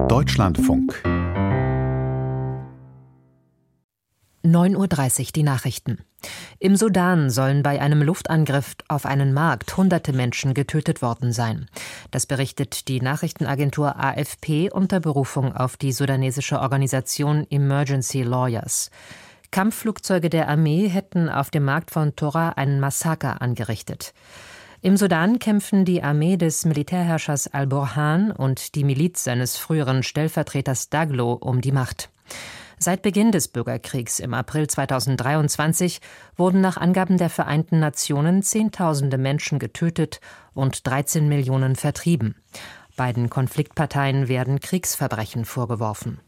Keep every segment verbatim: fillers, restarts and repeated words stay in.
Deutschlandfunk. neun Uhr dreißig, die Nachrichten. Im Sudan sollen bei einem Luftangriff auf einen Markt hunderte Menschen getötet worden sein. Das berichtet die Nachrichtenagentur A F P unter Berufung auf die sudanesische Organisation Emergency Lawyers. Kampfflugzeuge der Armee hätten auf dem Markt von Tora einen Massaker angerichtet. Im Sudan kämpfen die Armee des Militärherrschers al-Burhan und die Miliz seines früheren Stellvertreters Daglo um die Macht. Seit Beginn des Bürgerkriegs im April zweitausenddreiundzwanzig wurden nach Angaben der Vereinten Nationen Zehntausende Menschen getötet und dreizehn Millionen vertrieben. Beiden Konfliktparteien werden Kriegsverbrechen vorgeworfen.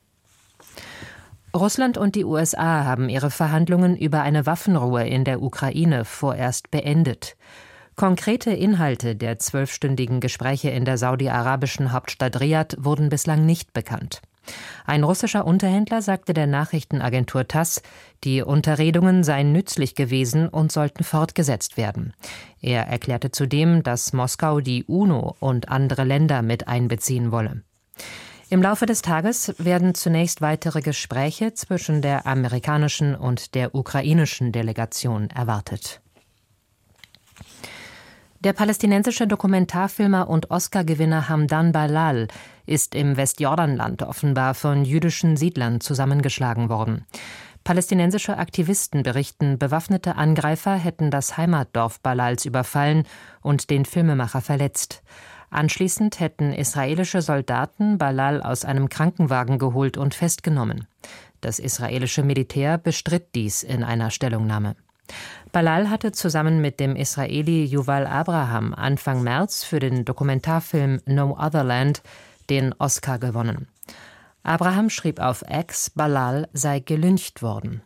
Russland und die U S A haben ihre Verhandlungen über eine Waffenruhe in der Ukraine vorerst beendet. Konkrete Inhalte der zwölfstündigen Gespräche in der saudi-arabischen Hauptstadt Riad wurden bislang nicht bekannt. Ein russischer Unterhändler sagte der Nachrichtenagentur Tass, die Unterredungen seien nützlich gewesen und sollten fortgesetzt werden. Er erklärte zudem, dass Moskau die UNO und andere Länder mit einbeziehen wolle. Im Laufe des Tages werden zunächst weitere Gespräche zwischen der amerikanischen und der ukrainischen Delegation erwartet. Der palästinensische Dokumentarfilmer und Oscar-Gewinner Hamdan Balal ist im Westjordanland offenbar von jüdischen Siedlern zusammengeschlagen worden. Palästinensische Aktivisten berichten, bewaffnete Angreifer hätten das Heimatdorf Balals überfallen und den Filmemacher verletzt. Anschließend hätten israelische Soldaten Balal aus einem Krankenwagen geholt und festgenommen. Das israelische Militär bestritt dies in einer Stellungnahme. Balal hatte zusammen mit dem Israeli Yuval Abraham Anfang März für den Dokumentarfilm No Other Land den Oscar gewonnen. Abraham schrieb auf X, Balal sei gelyncht worden.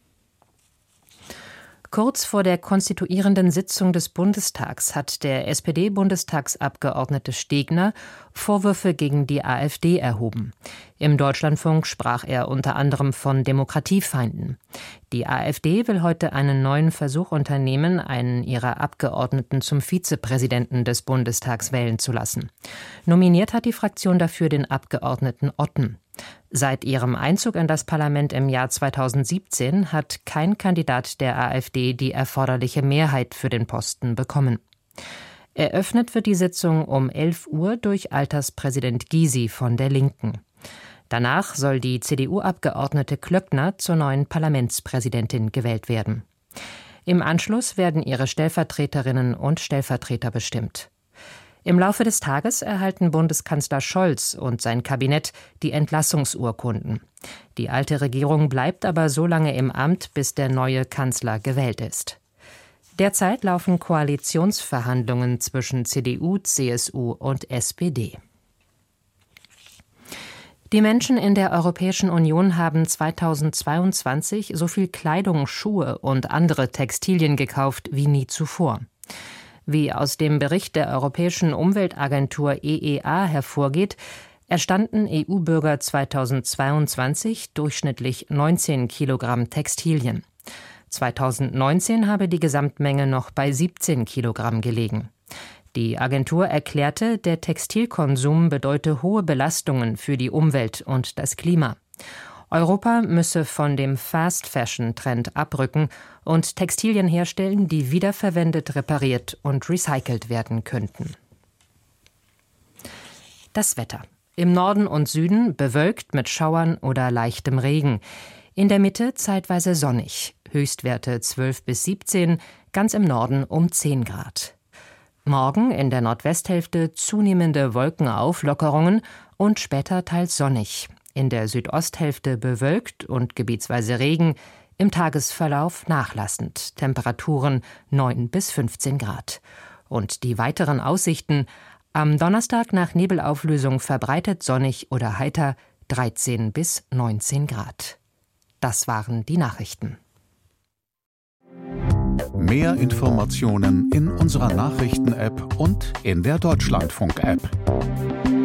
Kurz vor der konstituierenden Sitzung des Bundestags hat der S P D-Bundestagsabgeordnete Stegner Vorwürfe gegen die AfD erhoben. Im Deutschlandfunk sprach er unter anderem von Demokratiefeinden. Die AfD will heute einen neuen Versuch unternehmen, einen ihrer Abgeordneten zum Vizepräsidenten des Bundestags wählen zu lassen. Nominiert hat die Fraktion dafür den Abgeordneten Otten. Seit ihrem Einzug in das Parlament im Jahr zweitausendsiebzehn hat kein Kandidat der AfD die erforderliche Mehrheit für den Posten bekommen. Eröffnet wird die Sitzung um elf Uhr durch Alterspräsident Gysi von der Linken. Danach soll die C D U-Abgeordnete Klöckner zur neuen Parlamentspräsidentin gewählt werden. Im Anschluss werden ihre Stellvertreterinnen und Stellvertreter bestimmt. Im Laufe des Tages erhalten Bundeskanzler Scholz und sein Kabinett die Entlassungsurkunden. Die alte Regierung bleibt aber so lange im Amt, bis der neue Kanzler gewählt ist. Derzeit laufen Koalitionsverhandlungen zwischen C D U, C S U und S P D. Die Menschen in der Europäischen Union haben zweitausendzweiundzwanzig so viel Kleidung, Schuhe und andere Textilien gekauft wie nie zuvor. Wie aus dem Bericht der Europäischen Umweltagentur E E A hervorgeht, erstanden E U-Bürger zweitausendzweiundzwanzig durchschnittlich neunzehn Kilogramm Textilien. zweitausendneunzehn habe die Gesamtmenge noch bei siebzehn Kilogramm gelegen. Die Agentur erklärte, der Textilkonsum bedeute hohe Belastungen für die Umwelt und das Klima. Europa müsse von dem Fast-Fashion-Trend abrücken und Textilien herstellen, die wiederverwendet, repariert und recycelt werden könnten. Das Wetter. Im Norden und Süden bewölkt mit Schauern oder leichtem Regen. In der Mitte zeitweise sonnig. Höchstwerte zwölf bis siebzehn, ganz im Norden um zehn Grad. Morgen in der Nordwesthälfte zunehmende Wolkenauflockerungen und später teils sonnig. In der Südosthälfte bewölkt und gebietsweise Regen, im Tagesverlauf nachlassend. Temperaturen neun bis fünfzehn Grad. Und die weiteren Aussichten: am Donnerstag nach Nebelauflösung verbreitet sonnig oder heiter, dreizehn bis neunzehn Grad. Das waren die Nachrichten. Mehr Informationen in unserer Nachrichten-App und in der Deutschlandfunk-App.